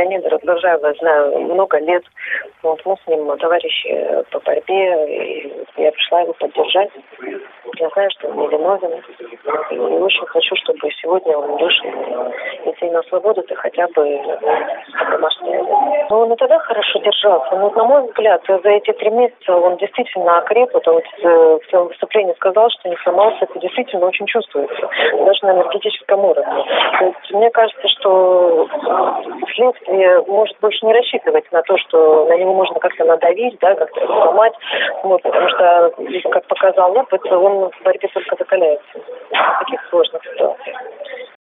Леонида Разгружаева знаю много лет. Вот мы с ним товарищи по борьбе, и я пришла его поддержать. Я знаю, что он невиновен. И очень хочу, чтобы сегодня он вышел идти на свободу-то хотя бы по домашней арест. Но он и тогда хорошо держался. Но, на мой взгляд, за эти 3 месяца он действительно окреп. Вот он в своем выступлении сказал, что не сломался. Это действительно очень чувствуется. Даже на энергетическом уровне. То есть, мне кажется, что следствие может больше не рассчитывать на то, что на него можно как-то надавить, да, как-то сломать. Вот, потому что, как показал опыт, он в борьбе только закаляется в таких сложных ситуациях.